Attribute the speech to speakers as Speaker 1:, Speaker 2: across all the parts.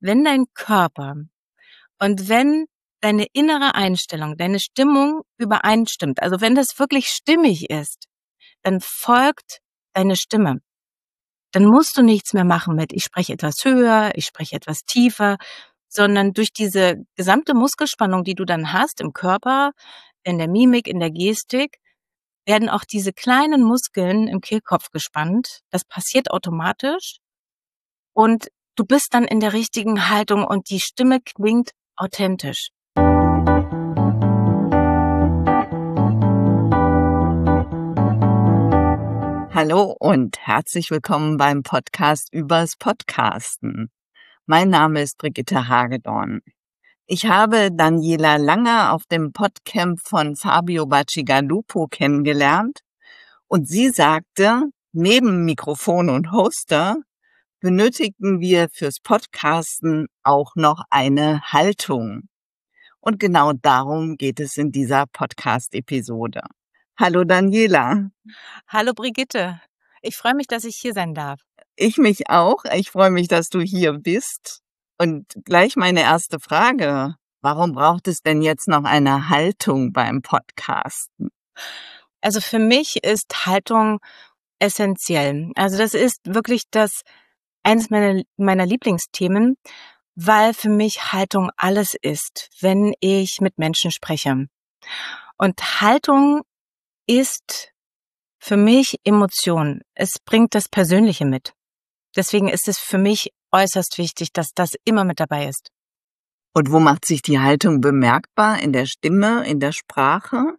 Speaker 1: wenn dein Körper und wenn deine innere Einstellung, deine Stimmung übereinstimmt, also wenn das wirklich stimmig ist, dann folgt deine Stimme. Dann musst du nichts mehr machen mit, ich spreche etwas höher, ich spreche etwas tiefer, sondern durch diese gesamte Muskelspannung, die du dann hast im Körper, in der Mimik, in der Gestik, werden auch diese kleinen Muskeln im Kehlkopf gespannt. Das passiert automatisch und du bist dann in der richtigen Haltung und die Stimme klingt authentisch.
Speaker 2: Hallo und herzlich willkommen beim Podcast übers Podcasten. Mein Name ist Brigitte Hagedorn. Ich habe Daniela Langer auf dem Podcamp von Fabio Bacigalupo kennengelernt und sie sagte, neben Mikrofon und Hoster benötigen wir fürs Podcasten auch noch eine Haltung. Und genau darum geht es in dieser Podcast-Episode. Hallo Daniela.
Speaker 1: Hallo Brigitte, ich freue mich, dass ich hier sein darf.
Speaker 2: Ich mich auch. Ich freue mich, dass du hier bist. Und gleich meine erste Frage. Warum braucht es denn jetzt noch eine Haltung beim Podcasten?
Speaker 1: Also für mich ist Haltung essentiell. Also das ist wirklich eines meiner Lieblingsthemen, weil für mich Haltung alles ist, wenn ich mit Menschen spreche. Und Haltung ist für mich Emotion. Es bringt das Persönliche mit. Deswegen ist es für mich äußerst wichtig, dass das immer mit dabei ist.
Speaker 2: Und wo macht sich die Haltung bemerkbar? In der Stimme, in der Sprache?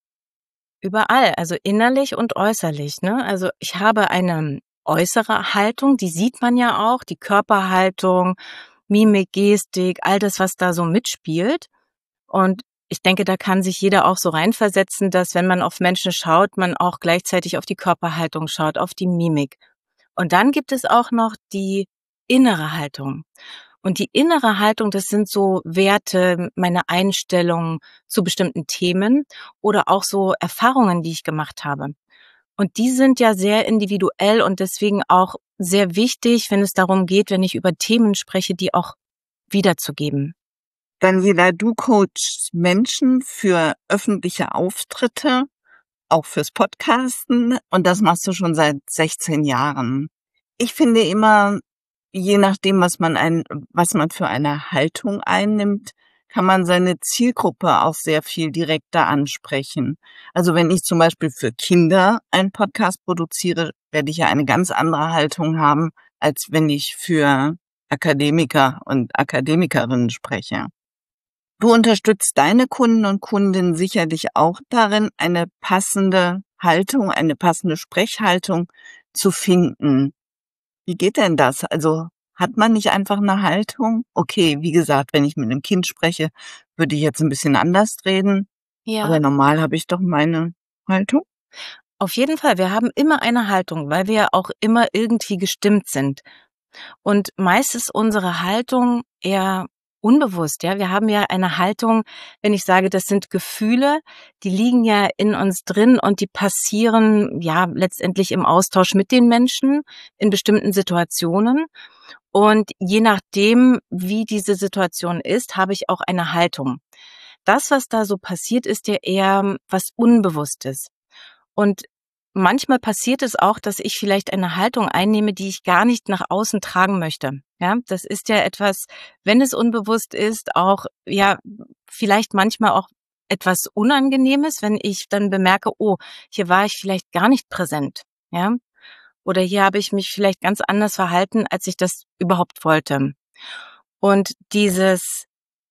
Speaker 1: Überall, also innerlich und äußerlich, ne? Also ich habe eine äußere Haltung, die sieht man ja auch, die Körperhaltung, Mimik, Gestik, all das, was da so mitspielt. Und ich denke, da kann sich jeder auch so reinversetzen, dass wenn man auf Menschen schaut, man auch gleichzeitig auf die Körperhaltung schaut, auf die Mimik. Und dann gibt es auch noch die innere Haltung. Und die innere Haltung, das sind so Werte, meine Einstellung zu bestimmten Themen oder auch so Erfahrungen, die ich gemacht habe. Und die sind ja sehr individuell und deswegen auch sehr wichtig, wenn es darum geht, wenn ich über Themen spreche, die auch wiederzugeben.
Speaker 2: Daniela, du coachst Menschen für öffentliche Auftritte, auch fürs Podcasten, und das machst du schon seit 16 Jahren. Ich finde immer, je nachdem, was man für eine Haltung einnimmt, kann man seine Zielgruppe auch sehr viel direkter ansprechen. Also wenn ich zum Beispiel für Kinder einen Podcast produziere, werde ich ja eine ganz andere Haltung haben, als wenn ich für Akademiker und Akademikerinnen spreche. Du unterstützt deine Kunden und Kundinnen sicherlich auch darin, eine passende Haltung, eine passende Sprechhaltung zu finden. Wie geht denn das? Also hat man nicht einfach eine Haltung? Okay, wie gesagt, wenn ich mit einem Kind spreche, würde ich jetzt ein bisschen anders reden.
Speaker 1: Ja.
Speaker 2: Aber normal habe ich doch meine Haltung.
Speaker 1: Auf jeden Fall, wir haben immer eine Haltung, weil wir auch immer irgendwie gestimmt sind. Und meist ist unsere Haltung eher unbewusst, ja. Wir haben ja eine Haltung, wenn ich sage, das sind Gefühle, die liegen ja in uns drin und die passieren ja letztendlich im Austausch mit den Menschen in bestimmten Situationen. Und je nachdem, wie diese Situation ist, habe ich auch eine Haltung. Das, was da so passiert, ist ja eher was Unbewusstes. Und manchmal passiert es auch, dass ich vielleicht eine Haltung einnehme, die ich gar nicht nach außen tragen möchte. Ja, das ist ja etwas, wenn es unbewusst ist, auch, ja, vielleicht manchmal auch etwas Unangenehmes, wenn ich dann bemerke, oh, hier war ich vielleicht gar nicht präsent. Ja, oder hier habe ich mich vielleicht ganz anders verhalten, als ich das überhaupt wollte. Und dieses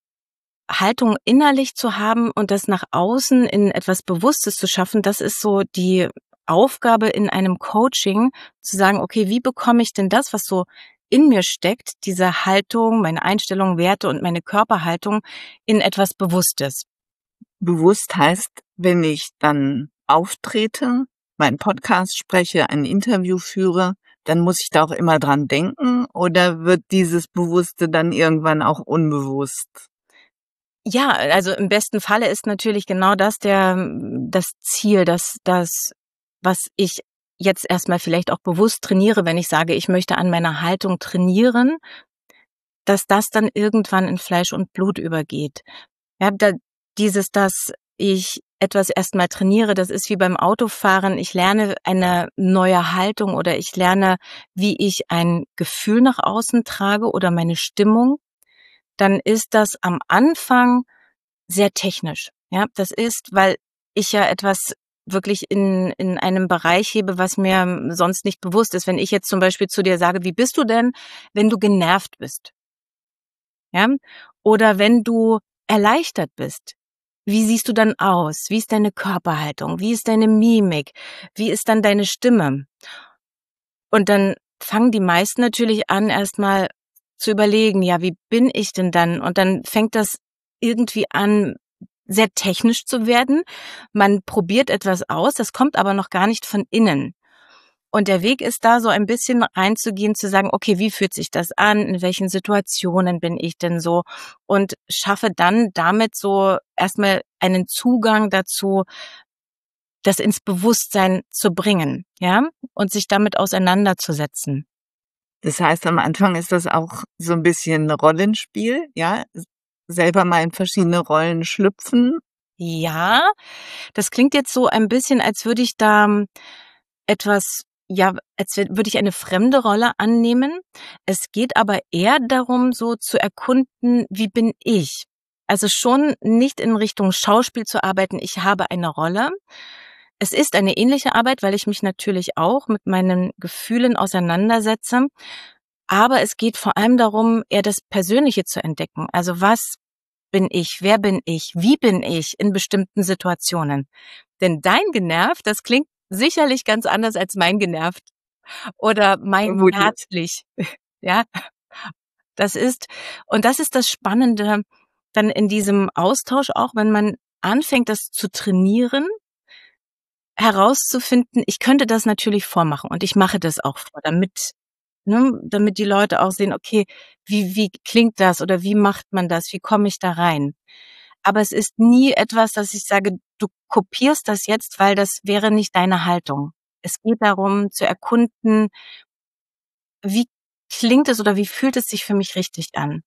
Speaker 1: Haltung innerlich zu haben und das nach außen in etwas Bewusstes zu schaffen, das ist so die Aufgabe in einem Coaching, zu sagen, okay, wie bekomme ich denn das, was so in mir steckt, diese Haltung, meine Einstellung, Werte und meine Körperhaltung in etwas Bewusstes?
Speaker 2: Bewusst heißt, wenn ich dann auftrete, meinen Podcast spreche, ein Interview führe, dann muss ich da auch immer dran denken, oder wird dieses Bewusste dann irgendwann auch unbewusst?
Speaker 1: Ja, also im besten Falle ist natürlich genau das das Ziel, was ich jetzt erstmal vielleicht auch bewusst trainiere, wenn ich sage, ich möchte an meiner Haltung trainieren, dass das dann irgendwann in Fleisch und Blut übergeht. Ja, dass ich etwas erstmal trainiere, das ist wie beim Autofahren. Ich lerne eine neue Haltung oder ich lerne, wie ich ein Gefühl nach außen trage oder meine Stimmung. Dann ist das am Anfang sehr technisch. Ja, das ist, weil ich ja etwas wirklich in einem Bereich hebe, was mir sonst nicht bewusst ist. Wenn ich jetzt zum Beispiel zu dir sage, wie bist du denn, wenn du genervt bist? Ja, oder wenn du erleichtert bist. Wie siehst du dann aus? Wie ist deine Körperhaltung? Wie ist deine Mimik? Wie ist dann deine Stimme? Und dann fangen die meisten natürlich an, erstmal zu überlegen, ja, wie bin ich denn dann? Und dann fängt das irgendwie an, sehr technisch zu werden. Man probiert etwas aus, das kommt aber noch gar nicht von innen. Und der Weg ist da, so ein bisschen reinzugehen, zu sagen, okay, wie fühlt sich das an? In welchen Situationen bin ich denn so? Und schaffe dann damit so erstmal einen Zugang dazu, das ins Bewusstsein zu bringen, ja? Und sich damit auseinanderzusetzen.
Speaker 2: Das heißt, am Anfang ist das auch so ein bisschen Rollenspiel, ja? Selber mal in verschiedene Rollen schlüpfen.
Speaker 1: Ja, das klingt jetzt so ein bisschen, als würde ich da etwas, ja, als würde ich eine fremde Rolle annehmen. Es geht aber eher darum, so zu erkunden, wie bin ich? Also schon nicht in Richtung Schauspiel zu arbeiten, ich habe eine Rolle. Es ist eine ähnliche Arbeit, weil ich mich natürlich auch mit meinen Gefühlen auseinandersetze. Aber es geht vor allem darum, eher das Persönliche zu entdecken. Also was bin ich? Wer bin ich? Wie bin ich in bestimmten Situationen? Denn dein genervt, das klingt sicherlich ganz anders als mein genervt oder mein
Speaker 2: Vermutlich.
Speaker 1: herzlich. Ja, das ist und das ist das Spannende dann in diesem Austausch auch, wenn man anfängt, das zu trainieren, herauszufinden, ich könnte das natürlich vormachen und ich mache das auch vor, damit die Leute auch sehen, okay, wie klingt das oder wie macht man das? Wie komme ich da rein? Aber es ist nie etwas, dass ich sage, du kopierst das jetzt, weil das wäre nicht deine Haltung. Es geht darum zu erkunden, wie klingt es oder wie fühlt es sich für mich richtig an?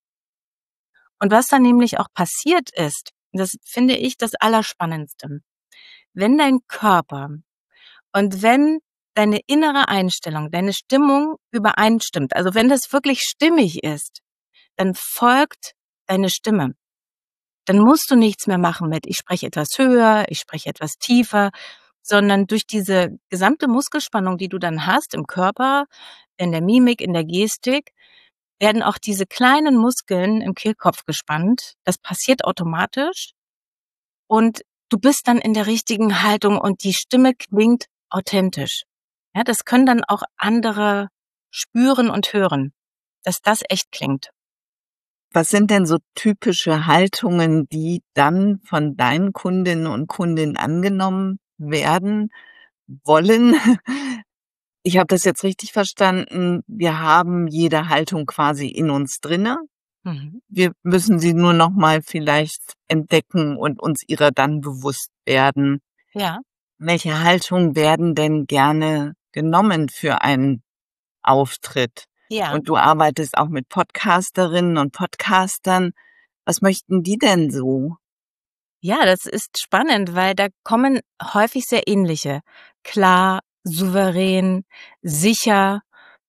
Speaker 1: Und was dann nämlich auch passiert ist, das finde ich das Allerspannendste. Wenn dein Körper und wenn deine innere Einstellung, deine Stimmung übereinstimmt, also wenn das wirklich stimmig ist, dann folgt deine Stimme. Dann musst du nichts mehr machen mit, ich spreche etwas höher, ich spreche etwas tiefer, sondern durch diese gesamte Muskelspannung, die du dann hast im Körper, in der Mimik, in der Gestik, werden auch diese kleinen Muskeln im Kehlkopf gespannt. Das passiert automatisch und du bist dann in der richtigen Haltung und die Stimme klingt authentisch. Ja, das können dann auch andere spüren und hören, dass das echt klingt.
Speaker 2: Was sind denn so typische Haltungen, die dann von deinen Kundinnen und Kunden angenommen werden wollen? Ich habe das jetzt richtig verstanden. Wir haben jede Haltung quasi in uns drinne.
Speaker 1: Mhm.
Speaker 2: Wir müssen sie nur noch mal vielleicht entdecken und uns ihrer dann bewusst werden.
Speaker 1: Ja,
Speaker 2: Welche Haltungen werden denn gerne genommen für einen Auftritt?
Speaker 1: ja.
Speaker 2: Und du arbeitest auch mit Podcasterinnen und Podcastern. Was möchten die denn so?
Speaker 1: Ja, das ist spannend, weil da kommen häufig sehr ähnliche. Klar, souverän, sicher,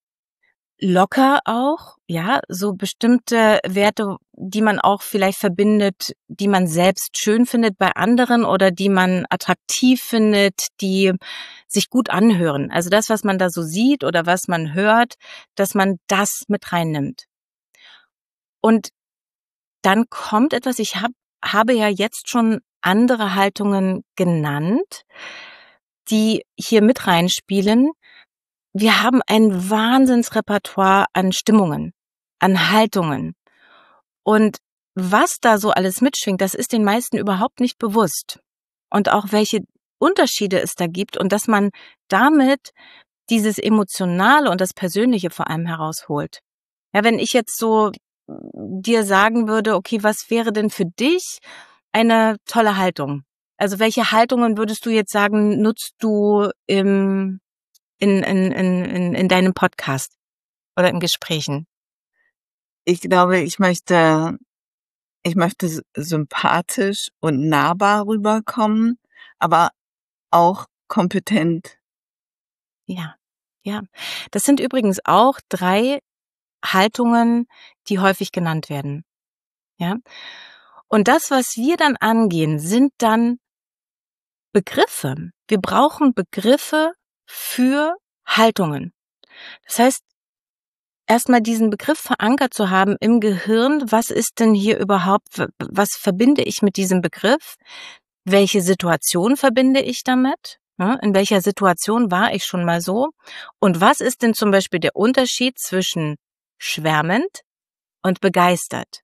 Speaker 1: locker auch, ja, so bestimmte Werte, die man auch vielleicht verbindet, die man selbst schön findet bei anderen oder die man attraktiv findet, die sich gut anhören. Also das, was man da so sieht oder was man hört, dass man das mit reinnimmt. Und dann kommt etwas, habe ja jetzt schon andere Haltungen genannt, die hier mit reinspielen. Wir haben ein Wahnsinnsrepertoire an Stimmungen, an Haltungen. Und was da so alles mitschwingt, das ist den meisten überhaupt nicht bewusst. Und auch welche Unterschiede es da gibt und dass man damit dieses Emotionale und das Persönliche vor allem herausholt. Ja, wenn ich jetzt so dir sagen würde, okay, was wäre denn für dich eine tolle Haltung? Also welche Haltungen würdest du jetzt sagen, nutzt du in deinem Podcast oder in Gesprächen?
Speaker 2: Ich glaube, ich möchte sympathisch und nahbar rüberkommen, aber auch kompetent.
Speaker 1: Ja, ja. Das sind übrigens auch 3 Haltungen, die häufig genannt werden, ja? Und das, was wir dann angehen, sind dann Begriffe. Wir brauchen Begriffe für Haltungen. Das heißt, erstmal diesen Begriff verankert zu haben im Gehirn, was ist denn hier überhaupt, was verbinde ich mit diesem Begriff? Welche Situation verbinde ich damit? Ne? In welcher Situation war ich schon mal so? Und was ist denn zum Beispiel der Unterschied zwischen schwärmend und begeistert?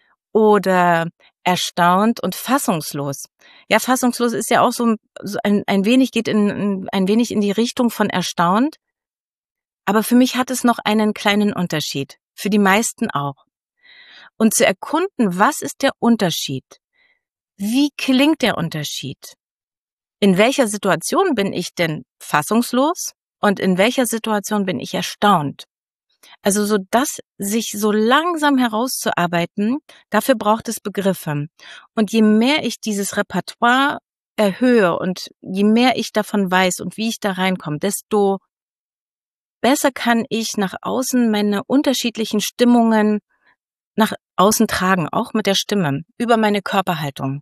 Speaker 1: Oder erstaunt und fassungslos? Ja, fassungslos ist ja auch so ein wenig, geht ein wenig in die Richtung von erstaunt. Aber für mich hat es noch einen kleinen Unterschied. Für die meisten auch. Und zu erkunden, was ist der Unterschied? Wie klingt der Unterschied? In welcher Situation bin ich denn fassungslos und in welcher Situation bin ich erstaunt? Also so das sich so langsam herauszuarbeiten, dafür braucht es Begriffe. Und je mehr ich dieses Repertoire erhöhe und je mehr ich davon weiß und wie ich da reinkomme, desto besser kann ich nach außen meine unterschiedlichen Stimmungen nach außen tragen, auch mit der Stimme, über meine Körperhaltung.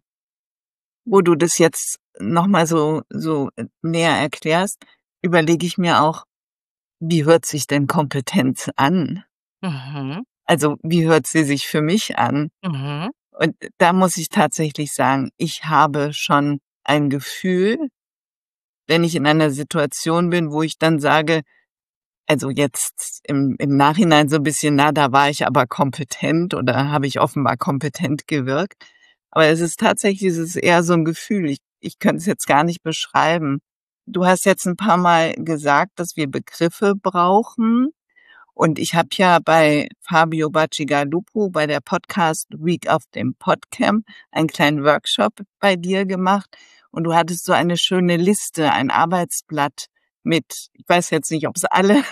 Speaker 2: Wo du das jetzt nochmal so näher erklärst, überlege ich mir auch, wie hört sich denn Kompetenz an?
Speaker 1: Mhm.
Speaker 2: Also, wie hört sie sich für mich an?
Speaker 1: Mhm.
Speaker 2: Und da muss ich tatsächlich sagen, ich habe schon ein Gefühl, wenn ich in einer Situation bin, wo ich dann sage, also jetzt im Nachhinein so ein bisschen, na, da war ich aber kompetent oder habe ich offenbar kompetent gewirkt. Aber es ist eher so ein Gefühl. Ich könnte es jetzt gar nicht beschreiben. Du hast jetzt ein paar Mal gesagt, dass wir Begriffe brauchen. Und ich habe ja bei Fabio Bacigalupo bei der Podcast Week auf dem Podcamp einen kleinen Workshop bei dir gemacht. Und du hattest so eine schöne Liste, ein Arbeitsblatt mit, ich weiß jetzt nicht, ob es alle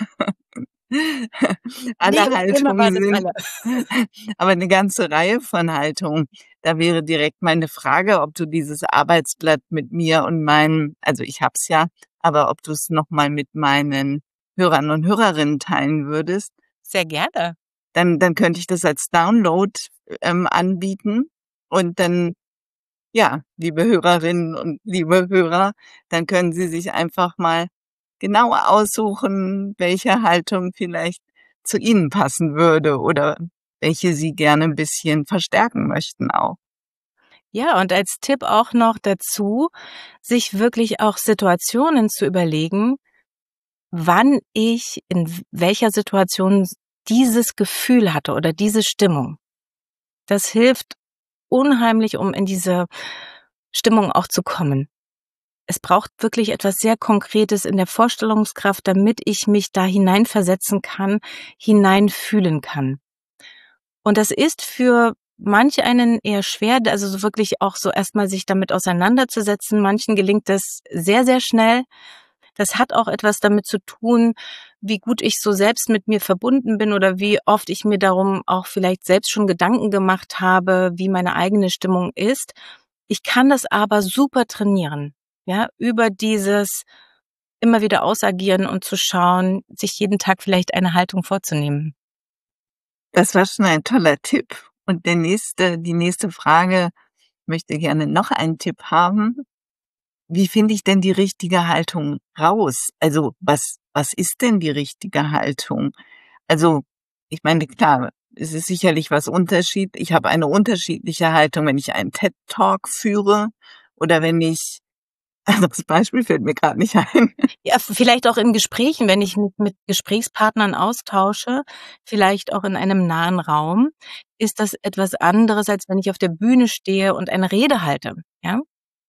Speaker 2: alle
Speaker 1: Ne, immer
Speaker 2: Haltungen
Speaker 1: waren es
Speaker 2: sind,
Speaker 1: alle.
Speaker 2: aber eine ganze Reihe von Haltungen. Da wäre direkt meine Frage, ob du dieses Arbeitsblatt mit mir und meinen, also ich habe es ja, aber ob du es noch mal mit meinen Hörern und Hörerinnen teilen würdest,
Speaker 1: Sehr gerne.
Speaker 2: dann könnte ich das als Download, anbieten und dann, ja, liebe Hörerinnen und liebe Hörer, dann können Sie sich einfach mal genau aussuchen, welche Haltung vielleicht zu Ihnen passen würde oder welche Sie gerne 'n bisschen verstärken möchten auch.
Speaker 1: Ja, und als Tipp auch noch dazu, sich wirklich auch Situationen zu überlegen, wann ich in welcher Situation dieses Gefühl hatte oder diese Stimmung. Das hilft unheimlich, um in diese Stimmung auch zu kommen. Es braucht wirklich etwas sehr Konkretes in der Vorstellungskraft, damit ich mich da hineinversetzen kann, hineinfühlen kann. Und das ist für manch einen eher schwer, also so wirklich auch so erstmal sich damit auseinanderzusetzen. Manchen gelingt das sehr, sehr schnell. Das hat auch etwas damit zu tun, wie gut ich so selbst mit mir verbunden bin oder wie oft ich mir darum auch vielleicht selbst schon Gedanken gemacht habe, wie meine eigene Stimmung ist. Ich kann das aber super trainieren, ja, über dieses immer wieder ausagieren und zu schauen, sich jeden Tag vielleicht eine Haltung vorzunehmen.
Speaker 2: Das war schon ein toller Tipp. Und die nächste Frage, möchte gerne noch einen Tipp haben. Wie finde ich denn die richtige Haltung raus? Also, was ist denn die richtige Haltung? Also, ich meine, klar, es ist sicherlich ich habe eine unterschiedliche Haltung, wenn ich einen TED Talk führe oder wenn ich das Beispiel fällt mir grad nicht ein.
Speaker 1: Ja, vielleicht auch in Gesprächen, wenn ich mich mit Gesprächspartnern austausche, vielleicht auch in einem nahen Raum, ist das etwas anderes, als wenn ich auf der Bühne stehe und eine Rede halte, ja?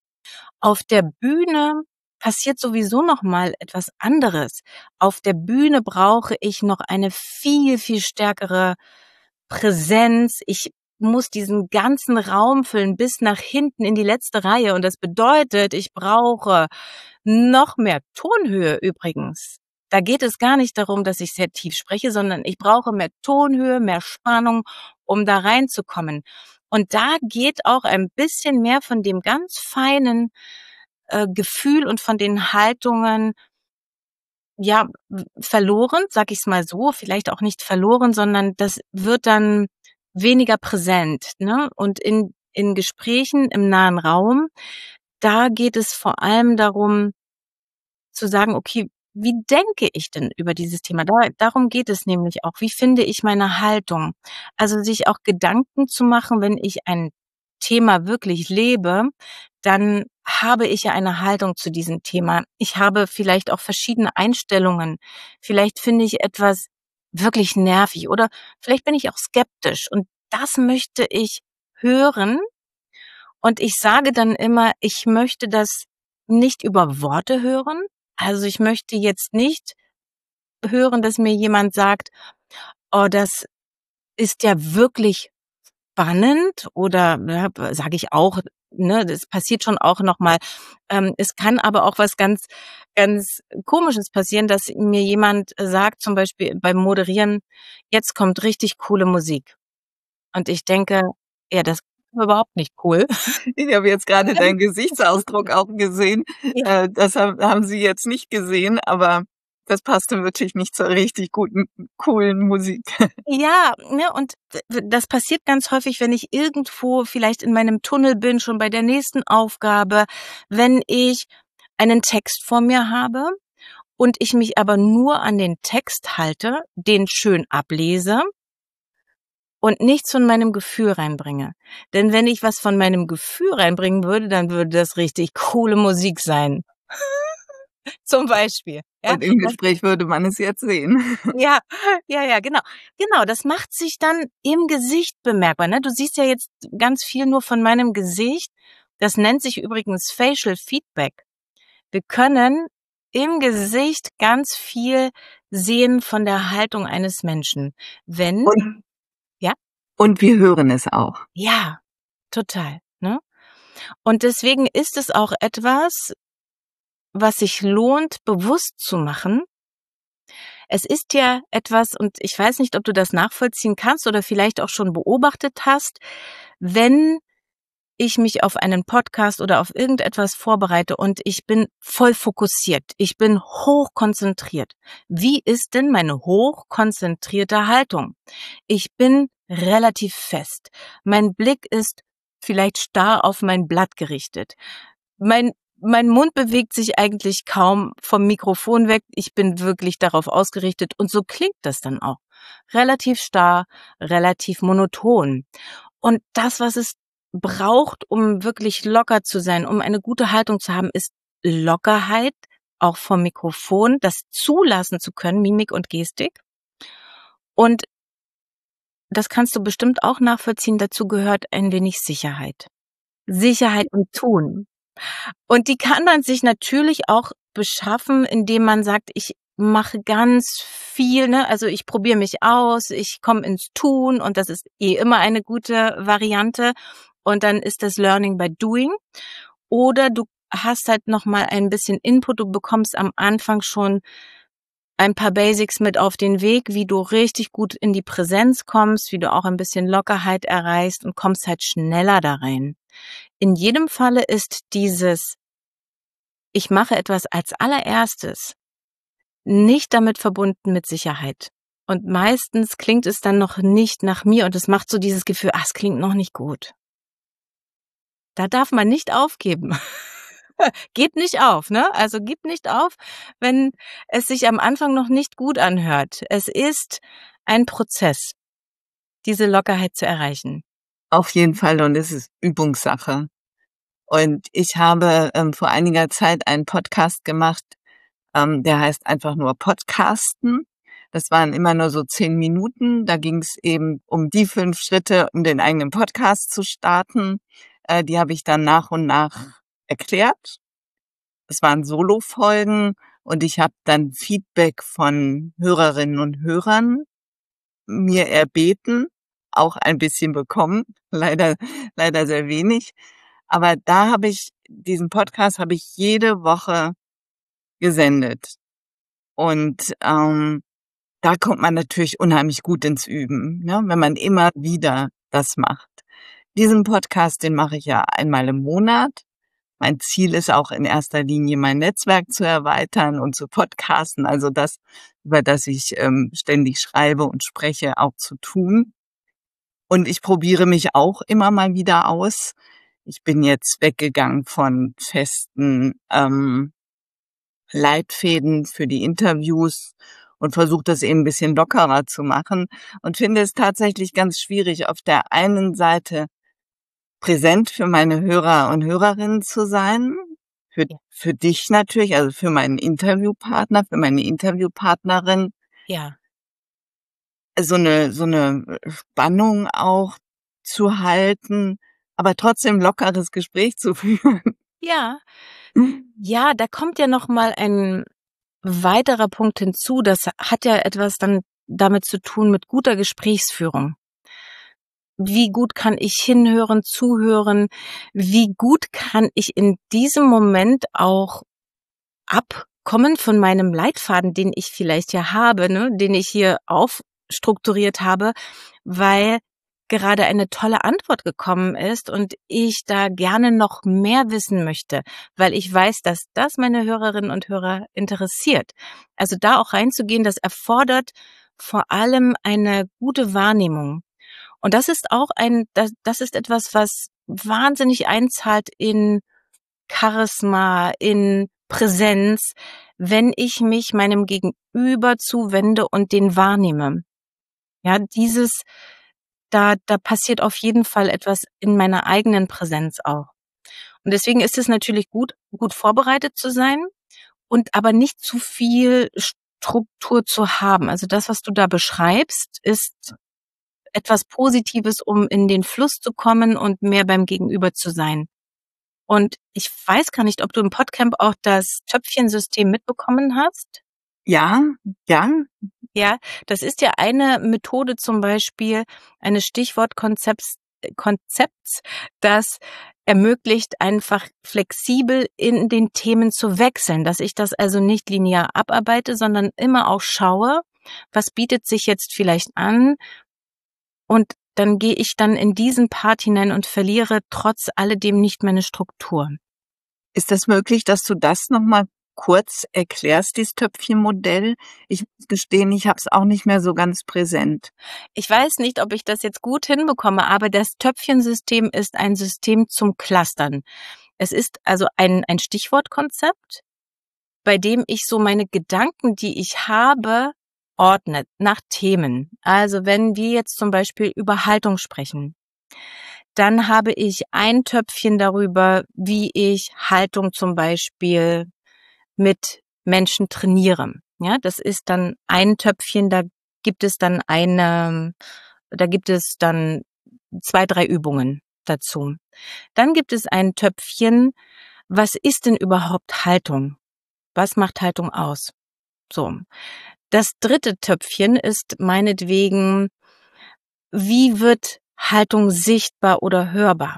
Speaker 1: Auf der Bühne passiert sowieso noch mal etwas anderes. Auf der Bühne brauche ich noch eine viel, viel stärkere Präsenz. Ich muss diesen ganzen Raum füllen bis nach hinten in die letzte Reihe und das bedeutet, ich brauche noch mehr Tonhöhe übrigens. Da geht es gar nicht darum, dass ich sehr tief spreche, sondern ich brauche mehr Tonhöhe, mehr Spannung, um da reinzukommen. Und da geht auch ein bisschen mehr von dem ganz feinen Gefühl und von den Haltungen, ja, verloren, sag ich's mal so, vielleicht auch nicht verloren, sondern das wird dann weniger präsent, ne? Und in Gesprächen im nahen Raum, da geht es vor allem darum zu sagen: „Okay, wie denke ich denn über dieses Thema?“ Darum geht es nämlich auch. Wie finde ich meine Haltung? Also, sich auch Gedanken zu machen, wenn ich ein Thema wirklich lebe, dann habe ich ja eine Haltung zu diesem Thema. Ich habe vielleicht auch verschiedene Einstellungen. Vielleicht finde ich etwas wirklich nervig oder vielleicht bin ich auch skeptisch und das möchte ich hören und ich sage dann immer, ich möchte das nicht über Worte hören. Also, ich möchte jetzt nicht hören, dass mir jemand sagt: „Oh, das ist ja wirklich spannend“, oder, ja, sage ich auch, ne, das passiert schon auch noch mal. Es kann aber auch was ganz, ganz Komisches passieren, dass mir jemand sagt, zum Beispiel beim Moderieren: „Jetzt kommt richtig coole Musik.“ Und ich denke: „Ja, das ist überhaupt nicht cool.“
Speaker 2: Ich habe jetzt gerade deinen Gesichtsausdruck auch gesehen. Das haben Sie jetzt nicht gesehen, aber das passte wirklich nicht zur richtig guten, coolen Musik.
Speaker 1: Ja, ne, und das passiert ganz häufig, wenn ich irgendwo vielleicht in meinem Tunnel bin, schon bei der nächsten Aufgabe, wenn ich einen Text vor mir habe und ich mich aber nur an den Text halte, den schön ablese und nichts von meinem Gefühl reinbringe. Denn wenn ich was von meinem Gefühl reinbringen würde, dann würde das richtig coole Musik sein. Zum Beispiel, ja.
Speaker 2: Und im Gespräch würde man es jetzt sehen.
Speaker 1: Ja, ja, ja, genau. Genau, das macht sich dann im Gesicht bemerkbar, ne? Du siehst ja jetzt ganz viel nur von meinem Gesicht. Das nennt sich übrigens Facial Feedback. Wir können im Gesicht ganz viel sehen von der Haltung eines Menschen. Wenn
Speaker 2: Und,
Speaker 1: ja,
Speaker 2: und wir hören es auch.
Speaker 1: ja, total, ne? Und deswegen ist es auch etwas, was sich lohnt, bewusst zu machen. Es ist ja etwas, und ich weiß nicht, ob du das nachvollziehen kannst oder vielleicht auch schon beobachtet hast, wenn ich mich auf einen Podcast oder auf irgendetwas vorbereite und ich bin voll fokussiert, ich bin hochkonzentriert. Wie ist denn meine hochkonzentrierte Haltung? Ich bin relativ fest. Mein Blick ist vielleicht starr auf mein Blatt gerichtet. Mein Mund bewegt sich eigentlich kaum vom Mikrofon weg. Ich bin wirklich darauf ausgerichtet und so klingt das dann auch. Relativ starr, relativ monoton. Und das, was es braucht, um wirklich locker zu sein, um eine gute Haltung zu haben, ist Lockerheit, auch vom Mikrofon, das zulassen zu können, Mimik und Gestik. Und das kannst du bestimmt auch nachvollziehen, dazu gehört ein wenig Sicherheit. Sicherheit im Tun. Und die kann man sich natürlich auch beschaffen, indem man sagt, ich mache ganz viel, ne? Also ich probiere mich aus, ich komme ins Tun und das ist eh immer eine gute Variante. Und dann ist das Learning by Doing. Oder du hast halt noch mal ein bisschen Input, du bekommst am Anfang schon ein paar Basics mit auf den Weg, wie du richtig gut in die Präsenz kommst, wie du auch ein bisschen Lockerheit erreichst und kommst halt schneller da rein. In jedem Falle ist dieses „Ich mache etwas als Allererstes“ nicht damit verbunden mit Sicherheit. Und meistens klingt es dann noch nicht nach mir und es macht so dieses Gefühl: „Ah, es klingt noch nicht gut.“ Da darf man nicht aufgeben. Gebt nicht auf, ne? Also, gib nicht auf, wenn es sich am Anfang noch nicht gut anhört. Es ist ein Prozess, diese Lockerheit zu erreichen.
Speaker 2: Auf jeden Fall, und es ist Übungssache. Und ich habe vor einiger Zeit einen Podcast gemacht, der heißt einfach nur Podcasten. Das waren immer nur so 10 Minuten. Da ging es eben um die 5 Schritte, um den eigenen Podcast zu starten. Die habe ich dann nach und nach erklärt. Es waren Solo-Folgen und ich habe dann Feedback von Hörerinnen und Hörern mir erbeten, auch ein bisschen bekommen, leider sehr wenig. Aber da habe ich diesen Podcast habe ich jede Woche gesendet. Und da kommt man natürlich unheimlich gut ins Üben, ne, wenn man immer wieder das macht. Diesen Podcast, den mache ich ja einmal im Monat. Mein Ziel ist auch in erster Linie, mein Netzwerk zu erweitern und zu podcasten, also das, über das ich ständig schreibe und spreche, auch zu tun. Und ich probiere mich auch immer mal wieder aus. Ich bin jetzt weggegangen von festen Leitfäden für die Interviews und versuche das eben ein bisschen lockerer zu machen und finde es tatsächlich ganz schwierig, auf der einen Seite präsent für meine Hörer und Hörerinnen zu sein,
Speaker 1: Ja.
Speaker 2: für dich natürlich, also für meinen Interviewpartner, für meine Interviewpartnerin,
Speaker 1: Ja.
Speaker 2: so eine Spannung auch zu halten, aber trotzdem lockeres Gespräch zu führen.
Speaker 1: Ja. Ja, da kommt ja noch mal ein weiterer Punkt hinzu. Das hat ja etwas dann damit zu tun mit guter Gesprächsführung. Wie gut kann ich hinhören, zuhören? Wie gut kann ich in diesem Moment auch abkommen von meinem Leitfaden, den ich vielleicht ja habe, ne, den ich hier aufstrukturiert habe, weil gerade eine tolle Antwort gekommen ist und ich da gerne noch mehr wissen möchte, weil ich weiß, dass das meine Hörerinnen und Hörer interessiert. Also da auch reinzugehen, das erfordert vor allem eine gute Wahrnehmung. Und das ist auch das ist etwas, was wahnsinnig einzahlt in Charisma, in Präsenz, wenn ich mich meinem Gegenüber zuwende und den wahrnehme. Ja, da passiert auf jeden Fall etwas in meiner eigenen Präsenz auch. Und deswegen ist es natürlich gut vorbereitet zu sein und aber nicht zu viel Struktur zu haben. Also das, was du da beschreibst, ist etwas Positives, um in den Fluss zu kommen und mehr beim Gegenüber zu sein. Und ich weiß gar nicht, ob du im Podcamp auch das Töpfchensystem mitbekommen hast?
Speaker 2: Ja, ja,
Speaker 1: Ja, das ist ja eine Methode zum Beispiel eines Konzepts, das ermöglicht, einfach flexibel in den Themen zu wechseln, dass ich das also nicht linear abarbeite, sondern immer auch schaue, was bietet sich jetzt vielleicht an, und dann gehe ich dann in diesen Part hinein und verliere trotz alledem nicht meine Struktur.
Speaker 2: ist das möglich, dass du das noch mal kurz erklärst, dieses Töpfchenmodell? Ich muss gestehen, ich habe es auch nicht mehr so ganz präsent.
Speaker 1: Ich weiß nicht, ob ich das jetzt gut hinbekomme, aber das Töpfchensystem ist ein System zum Clustern. Es ist also ein Stichwortkonzept, bei dem ich so meine Gedanken, die ich habe, ordne nach Themen. Also wenn wir jetzt zum Beispiel über Haltung sprechen, dann habe ich ein Töpfchen darüber, wie ich Haltung zum Beispiel mit Menschen trainiere. Ja, das ist dann ein Töpfchen, gibt es dann da gibt es dann 2, 3 Übungen dazu. Dann gibt es ein Töpfchen, was ist denn überhaupt Haltung? Was macht Haltung aus? So. Das dritte Töpfchen ist meinetwegen, wie wird Haltung sichtbar oder hörbar?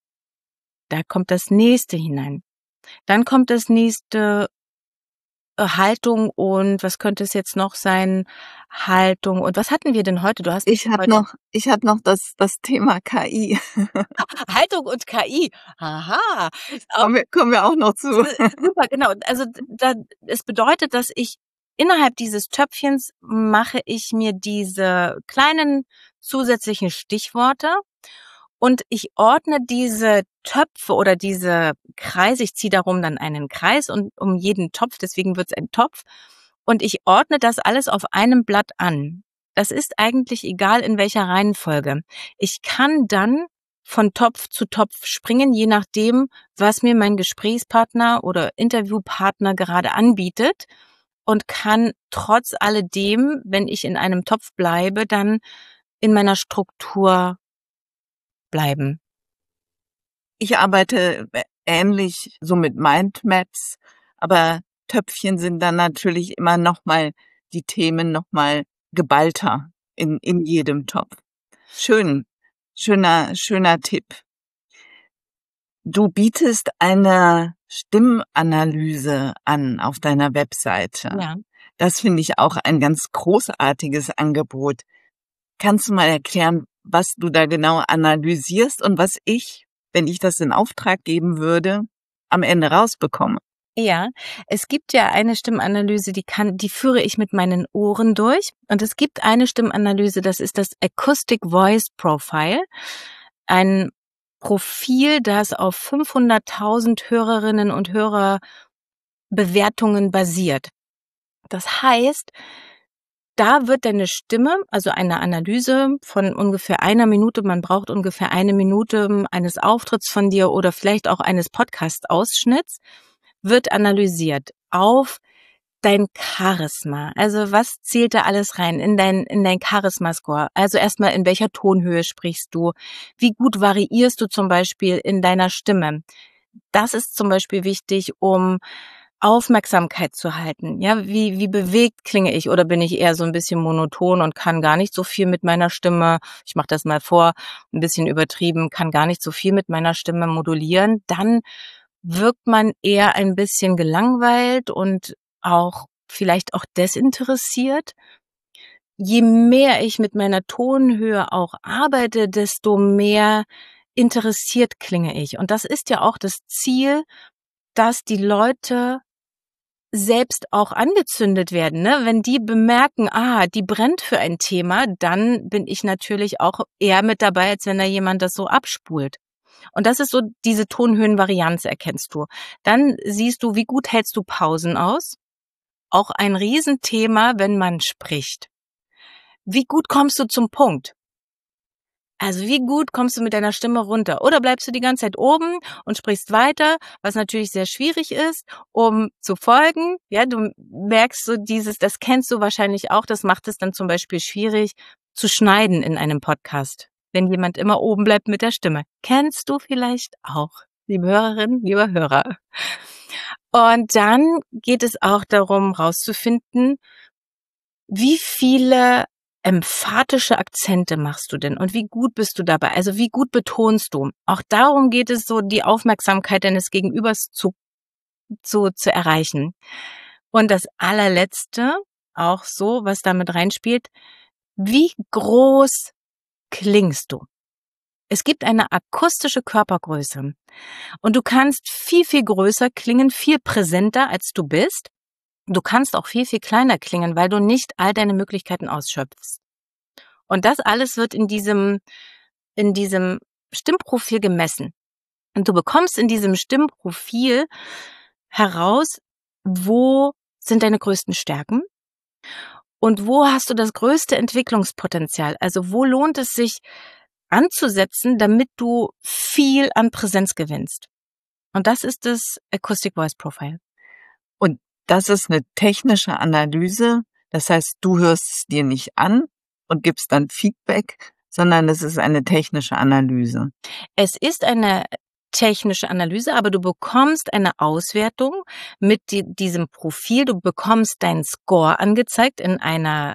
Speaker 1: Da kommt das nächste hinein. Dann kommt das nächste, Haltung, und was könnte es jetzt noch sein? Haltung, und was hatten wir denn heute? Du hast
Speaker 2: Ich habe
Speaker 1: heute
Speaker 2: noch das Thema KI.
Speaker 1: Haltung und KI. Aha. Auch
Speaker 2: Kommen wir auch noch zu.
Speaker 1: super, genau. Also es bedeutet, dass ich innerhalb dieses Töpfchens mache ich mir diese kleinen zusätzlichen Stichworte und ich ordne diese Töpfe oder diese Kreise. Ich ziehe darum dann einen Kreis und um jeden Topf, deswegen wird es ein Topf. Und ich ordne das alles auf einem Blatt an. Das ist eigentlich egal, in welcher Reihenfolge. Ich kann dann von Topf zu Topf springen, je nachdem, was mir mein Gesprächspartner oder Interviewpartner gerade anbietet, und kann trotz alledem, wenn ich in einem Topf bleibe, dann in meiner Struktur bleiben.
Speaker 2: Ich arbeite ähnlich so mit Mindmaps, aber Töpfchen sind dann natürlich immer noch mal die Themen noch mal geballter in jedem Topf. Schön, schöner Tipp. Du bietest eine Stimmanalyse an auf deiner Webseite.
Speaker 1: Ja.
Speaker 2: Das finde ich auch ein ganz großartiges Angebot. Kannst du mal erklären, was du da genau analysierst und was ich, wenn ich das in Auftrag geben würde, am Ende rausbekomme?
Speaker 1: Ja, es gibt ja eine Stimmanalyse, die führe ich mit meinen Ohren durch. Und es gibt eine Stimmanalyse, das ist das Acoustic Voice Profile. Ein Profil, das auf 500.000 Hörerinnen und Hörer Bewertungen basiert. Das heißt, da wird deine Stimme, also eine Analyse von ungefähr 1 Minute, man braucht ungefähr 1 Minute eines Auftritts von dir oder vielleicht auch eines Podcast-Ausschnitts, wird analysiert auf dein Charisma. Also was zählt da alles rein in dein Charisma-Score? Also erstmal, in welcher Tonhöhe sprichst du? Wie gut variierst du zum Beispiel in deiner Stimme? Das ist zum Beispiel wichtig, um Aufmerksamkeit zu halten. Ja, wie bewegt klinge ich oder bin ich eher so ein bisschen monoton und kann gar nicht so viel mit meiner Stimme, ich mache das mal vor, ein bisschen übertrieben, kann gar nicht so viel mit meiner Stimme modulieren, dann wirkt man eher ein bisschen gelangweilt und auch vielleicht auch desinteressiert. Je mehr ich mit meiner Tonhöhe auch arbeite, desto mehr interessiert klinge ich. Und das ist ja auch das Ziel, dass die Leute selbst auch angezündet werden, ne? Wenn die bemerken, die brennt für ein Thema, dann bin ich natürlich auch eher mit dabei, als wenn da jemand das so abspult. Und das ist so, diese Tonhöhenvarianz erkennst du. Dann siehst du, wie gut hältst du Pausen aus? Auch ein Riesenthema, wenn man spricht. Wie gut kommst du zum Punkt? Also wie gut kommst du mit deiner Stimme runter? Oder bleibst du die ganze Zeit oben und sprichst weiter, was natürlich sehr schwierig ist, um zu folgen. Ja, du merkst so das kennst du wahrscheinlich auch, das macht es dann zum Beispiel schwierig zu schneiden in einem Podcast, wenn jemand immer oben bleibt mit der Stimme. Kennst du vielleicht auch, liebe Hörerinnen, lieber Hörer. Und dann geht es auch darum, rauszufinden, wie viele emphatische Akzente machst du denn und wie gut bist du dabei? Also wie gut betonst du? Auch darum geht es so, die Aufmerksamkeit deines Gegenübers zu erreichen. Und das allerletzte, auch so, was damit reinspielt, wie groß klingst du? Es gibt eine akustische Körpergröße und du kannst viel, viel größer klingen, viel präsenter als du bist. Du kannst auch viel, viel kleiner klingen, weil du nicht all deine Möglichkeiten ausschöpfst. Und das alles wird in diesem Stimmprofil gemessen. Und du bekommst in diesem Stimmprofil heraus, wo sind deine größten Stärken und wo hast du das größte Entwicklungspotenzial? Also wo lohnt es sich anzusetzen, damit du viel an Präsenz gewinnst? Und das ist das Acoustic Voice Profile.
Speaker 2: Und das ist eine technische Analyse. Das heißt, du hörst es dir nicht an und gibst dann Feedback, sondern es ist eine technische Analyse.
Speaker 1: Es ist eine technische Analyse, aber du bekommst eine Auswertung mit diesem Profil. Du bekommst deinen Score angezeigt in einer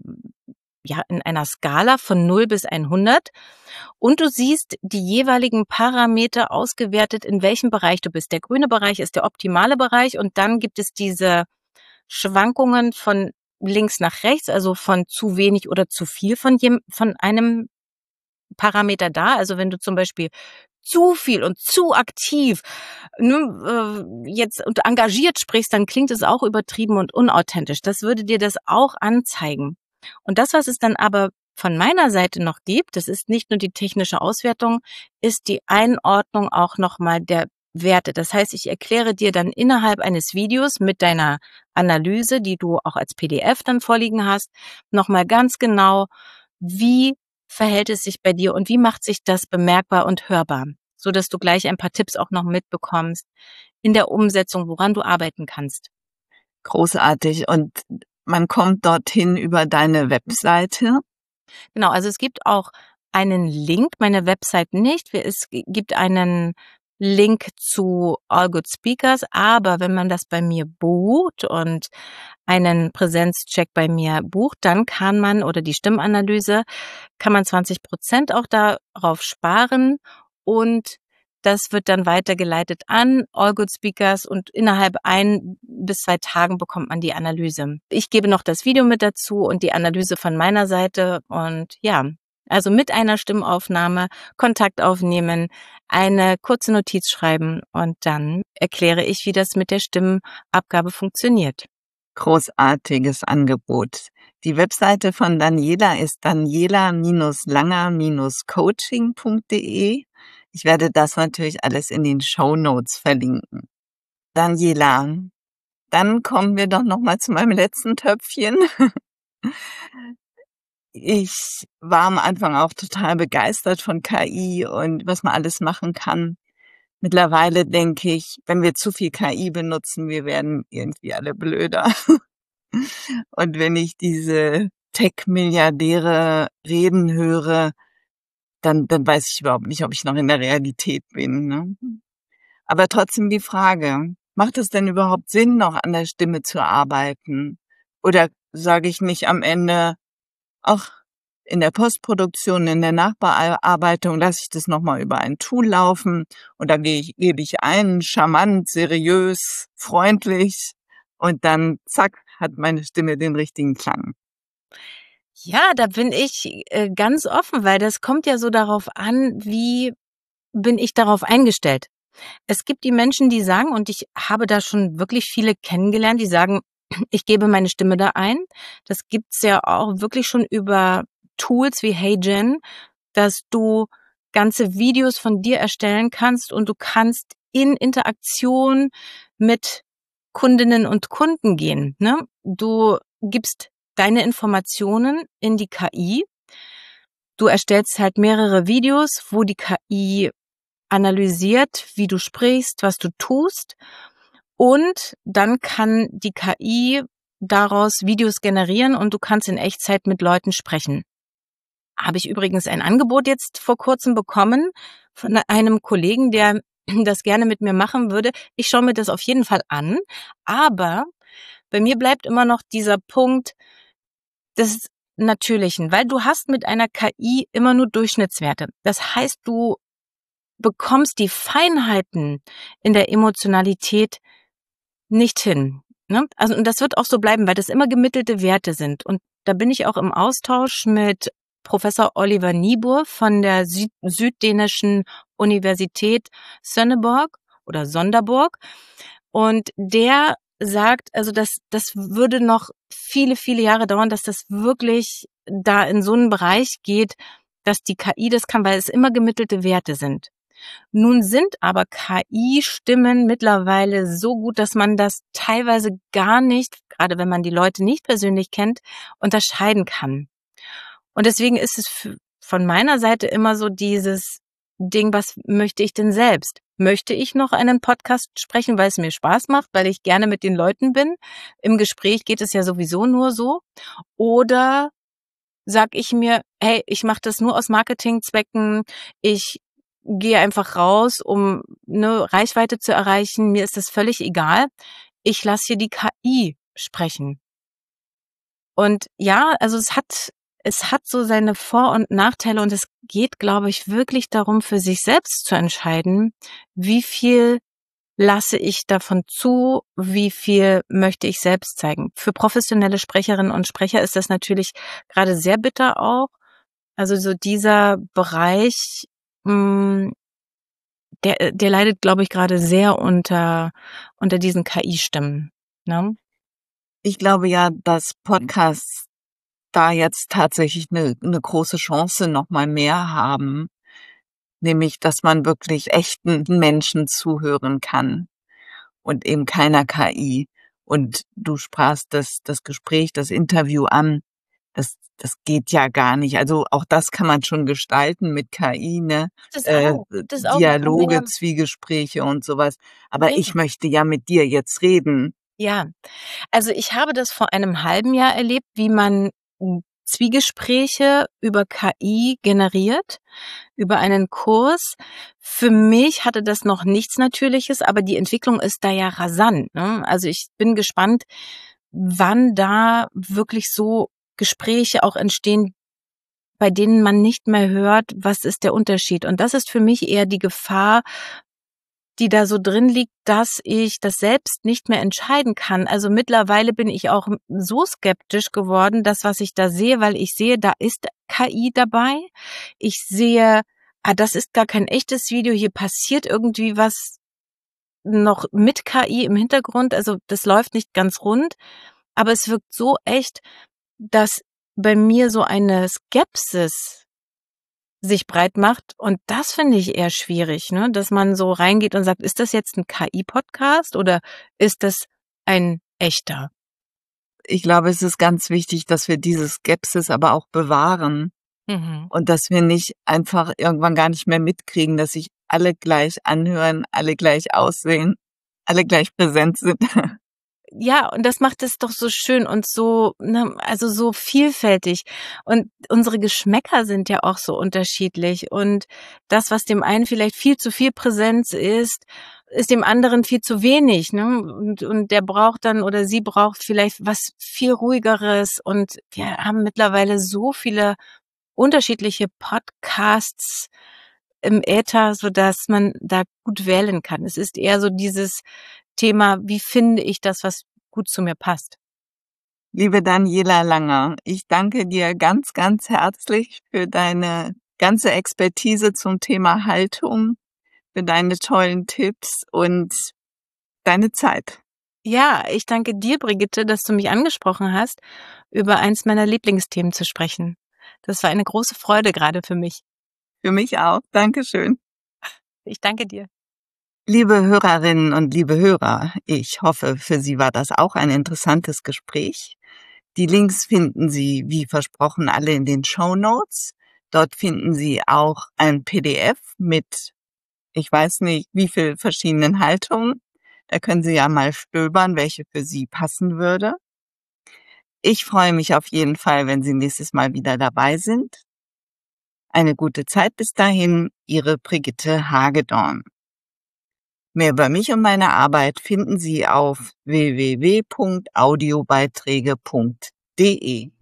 Speaker 1: Skala von 0 bis 100 und du siehst die jeweiligen Parameter ausgewertet, in welchem Bereich du bist. Der grüne Bereich ist der optimale Bereich und dann gibt es diese Schwankungen von links nach rechts, also von zu wenig oder zu viel von einem Parameter da. Also wenn du zum Beispiel zu viel und zu aktiv jetzt und engagiert sprichst, dann klingt es auch übertrieben und unauthentisch. Das würde dir das auch anzeigen. Und das, was es dann aber von meiner Seite noch gibt, das ist nicht nur die technische Auswertung, ist die Einordnung auch nochmal der Werte. Das heißt, ich erkläre dir dann innerhalb eines Videos mit deiner Analyse, die du auch als PDF dann vorliegen hast, nochmal ganz genau, wie verhält es sich bei dir und wie macht sich das bemerkbar und hörbar, so dass du gleich ein paar Tipps auch noch mitbekommst in der Umsetzung, woran du arbeiten kannst.
Speaker 2: Großartig. Und man kommt dorthin über deine Webseite.
Speaker 1: Genau, also es gibt auch einen Link, meine Website nicht. Es gibt einen Link zu All Good Speakers, aber wenn man das bei mir bucht und einen Präsenzcheck bei mir bucht, dann kann man, oder die Stimmanalyse, kann man 20% auch darauf sparen und Das wird dann weitergeleitet an All Good Speakers und innerhalb 1 bis 2 Tagen bekommt man die Analyse. Ich gebe noch das Video mit dazu und die Analyse von meiner Seite und ja, also mit einer Stimmaufnahme Kontakt aufnehmen, eine kurze Notiz schreiben und dann erkläre ich, wie das mit der Stimmabgabe funktioniert.
Speaker 2: Großartiges Angebot. Die Webseite von Daniela ist daniela-langer-coaching.de. Ich werde das natürlich alles in den Shownotes verlinken. Daniela, dann kommen wir doch noch mal zu meinem letzten Töpfchen. Ich war am Anfang auch total begeistert von KI und was man alles machen kann. Mittlerweile denke ich, wenn wir zu viel KI benutzen, wir werden irgendwie alle blöder. Und wenn ich diese Tech-Milliardäre reden höre, dann weiß ich überhaupt nicht, ob ich noch in der Realität bin, ne? Aber trotzdem die Frage, macht es denn überhaupt Sinn, noch an der Stimme zu arbeiten? Oder sage ich nicht am Ende, auch in der Postproduktion, in der Nachbearbeitung lasse ich das nochmal über ein Tool laufen und dann gebe ich ein, charmant, seriös, freundlich und dann zack, hat meine Stimme den richtigen Klang.
Speaker 1: Ja, da bin ich ganz offen, weil das kommt ja so darauf an, wie bin ich darauf eingestellt. Es gibt die Menschen, die sagen, und ich habe da schon wirklich viele kennengelernt, die sagen, ich gebe meine Stimme da ein. Das gibt's ja auch wirklich schon über Tools wie HeyGen, dass du ganze Videos von dir erstellen kannst und du kannst in Interaktion mit Kundinnen und Kunden gehen, ne? Du gibst deine Informationen in die KI. Du erstellst halt mehrere Videos, wo die KI analysiert, wie du sprichst, was du tust. Und dann kann die KI daraus Videos generieren und du kannst in Echtzeit mit Leuten sprechen. Habe ich übrigens ein Angebot jetzt vor kurzem bekommen von einem Kollegen, der das gerne mit mir machen würde. Ich schaue mir das auf jeden Fall an, aber bei mir bleibt immer noch dieser Punkt des Natürlichen, weil du hast mit einer KI immer nur Durchschnittswerte. Das heißt, du bekommst die Feinheiten in der Emotionalität nicht hin, ne? Also, und das wird auch so bleiben, weil das immer gemittelte Werte sind. Und da bin ich auch im Austausch mit Professor Oliver Niebuhr von der Süddänischen Universität Sonneborg oder Sonderborg. Und der sagt, also das würde noch viele, viele Jahre dauern, dass das wirklich da in so einen Bereich geht, dass die KI das kann, weil es immer gemittelte Werte sind. Nun sind aber KI-Stimmen mittlerweile so gut, dass man das teilweise gar nicht, gerade wenn man die Leute nicht persönlich kennt, unterscheiden kann. Und deswegen ist es von meiner Seite immer so dieses Ding, was möchte ich denn selbst? Möchte ich noch einen Podcast sprechen, weil es mir Spaß macht, weil ich gerne mit den Leuten bin? Im Gespräch geht es ja sowieso nur so. Oder sag ich mir, hey, ich mache das nur aus Marketingzwecken, ich gehe einfach raus, um eine Reichweite zu erreichen, mir ist das völlig egal. Ich lasse hier die KI sprechen. Und ja, also es hat so seine Vor- und Nachteile und es geht, glaube ich, wirklich darum, für sich selbst zu entscheiden, wie viel lasse ich davon zu, wie viel möchte ich selbst zeigen. Für professionelle Sprecherinnen und Sprecher ist das natürlich gerade sehr bitter auch. Also so dieser Bereich, der leidet, glaube ich, gerade sehr unter diesen KI-Stimmen, ne?
Speaker 2: Ich glaube ja, dass Podcasts da jetzt tatsächlich eine große Chance noch mal mehr haben, nämlich dass man wirklich echten Menschen zuhören kann und eben keiner KI. Und du sprachst das Gespräch, das Interview an. Das geht ja gar nicht. Also auch das kann man schon gestalten mit KI, ne?
Speaker 1: Das auch, machen wir
Speaker 2: Dialoge,
Speaker 1: ja.
Speaker 2: Zwiegespräche und sowas. Aber
Speaker 1: Ja.
Speaker 2: ich möchte ja mit dir jetzt reden.
Speaker 1: Ja, also ich habe das vor einem halben Jahr erlebt, wie man Zwiegespräche über KI generiert, über einen Kurs. Für mich hatte das noch nichts Natürliches, aber die Entwicklung ist da ja rasant, ne? Also ich bin gespannt, wann da wirklich so Gespräche auch entstehen, bei denen man nicht mehr hört, was ist der Unterschied. Und das ist für mich eher die Gefahr, die da so drin liegt, dass ich das selbst nicht mehr entscheiden kann. Also mittlerweile bin ich auch so skeptisch geworden, das, was ich da sehe, weil ich sehe, da ist KI dabei. Ich sehe, das ist gar kein echtes Video, hier passiert irgendwie was noch mit KI im Hintergrund. Also das läuft nicht ganz rund, aber es wirkt so echt, dass bei mir so eine Skepsis sich breit macht. Und das finde ich eher schwierig, ne? Dass man so reingeht und sagt, ist das jetzt ein KI-Podcast oder ist das ein echter?
Speaker 2: Ich glaube, es ist ganz wichtig, dass wir diese Skepsis aber auch bewahren
Speaker 1: Mhm.
Speaker 2: und dass wir nicht einfach irgendwann gar nicht mehr mitkriegen, dass sich alle gleich anhören, alle gleich aussehen, alle gleich präsent sind.
Speaker 1: Ja, und das macht es doch so schön und so, ne, also so vielfältig. Und unsere Geschmäcker sind ja auch so unterschiedlich. Und das, was dem einen vielleicht viel zu viel Präsenz ist, ist dem anderen viel zu wenig, ne? Und der braucht dann oder sie braucht vielleicht was viel ruhigeres. Und wir haben mittlerweile so viele unterschiedliche Podcasts im Äther, sodass man da gut wählen kann. Es ist eher so dieses Thema, wie finde ich das, was gut zu mir passt?
Speaker 2: Liebe Daniela Langer, ich danke dir ganz, ganz herzlich für deine ganze Expertise zum Thema Haltung, für deine tollen Tipps und deine Zeit.
Speaker 1: Ja, ich danke dir, Brigitte, dass du mich angesprochen hast, über eins meiner Lieblingsthemen zu sprechen. Das war eine große Freude gerade für mich.
Speaker 2: Für mich auch. Dankeschön.
Speaker 1: Ich danke dir.
Speaker 2: Liebe Hörerinnen und liebe Hörer, ich hoffe, für Sie war das auch ein interessantes Gespräch. Die Links finden Sie, wie versprochen, alle in den Shownotes. Dort finden Sie auch ein PDF mit, ich weiß nicht, wie viel verschiedenen Haltungen. Da können Sie ja mal stöbern, welche für Sie passen würde. Ich freue mich auf jeden Fall, wenn Sie nächstes Mal wieder dabei sind. Eine gute Zeit bis dahin, Ihre Brigitte Hagedorn. Mehr über mich und meine Arbeit finden Sie auf www.audiobeiträge.de.